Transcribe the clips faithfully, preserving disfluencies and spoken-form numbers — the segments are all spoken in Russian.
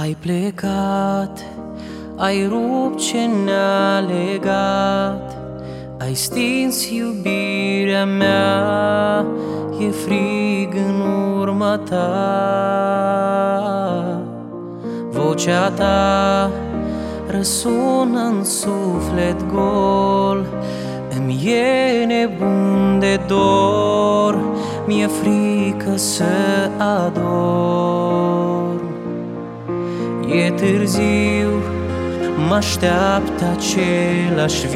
Ai plecat, ai rupt ce ne-a legat, ai stins iubirea mea, e frig în urma ta. Vocea ta răsună în suflet gol, îmi e nebun de dor, mi-e frică să adorm. E târziu, mă-așteaptă același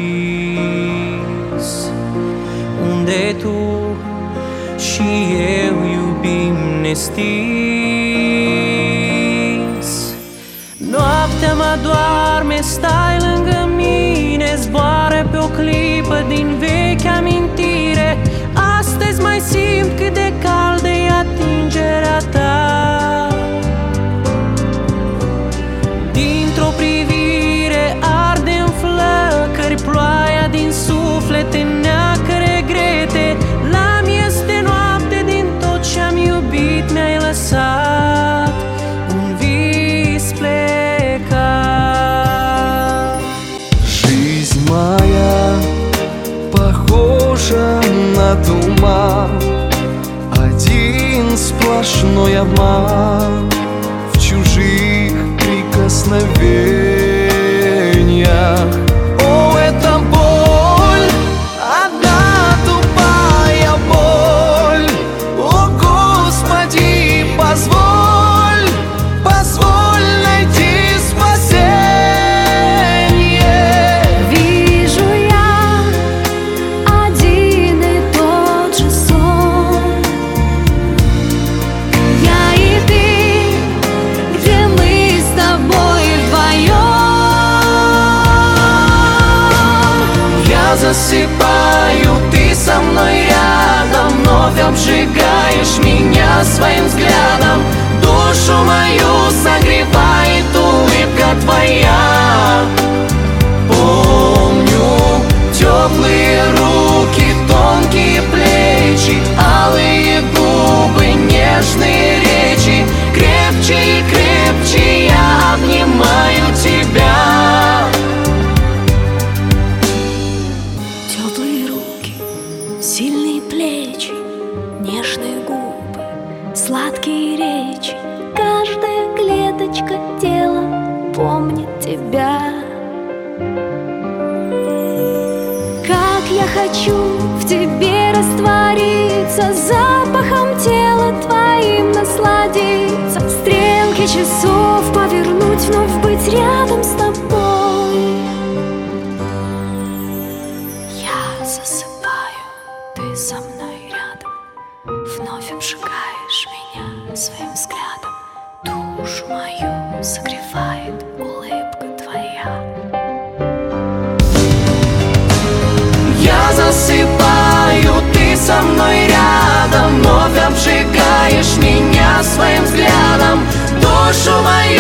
vis, unde tu și eu iubim nestins. Noaptea mă doarme, stai lângă mine, zboară pe o clipă din vechi amintire. Astăzi mai simt cât de caldă e atingerea ta. Dintr-o privire arde în flăcări, ploaia din suflet înneacă regrete. La miez de noapte din tot ce-am iubit mi-ai lăsat un vis plecat. Жизнь моя похожа на туман, один сплошной обман в чужих прикосновениях. О, это боль, одна тупая боль. О, Господи, позволь, позволь найти спасение. Вижу я один и тот же сон, я и ты, где мы с тобой вдвоем. Я засыпаю, ты со мной рядом, вновь обжигаешь меня своим взглядом. Душу мою согревает улыбка твоя. Помню теплые руки, тонкие плечи, алые губы, нежные речи. Крепче и крепче я обнимаю тебя. Теплые руки, сильные плечи, нежные губы, сладкие речи. Каждая клеточка тела помнит тебя. Как я хочу в тебе раствориться, запахом тела твоим насладиться, стрелки часов повернуть, вновь быть рядом с тобой. Я засыпаю, ты со мной рядом, вновь обжигаешь меня своим взглядом. Душу мою согревает улыбка твоя. Я засыпаю, ты со мной рядом, вновь обжигаешь меня своим взглядом. Душу мою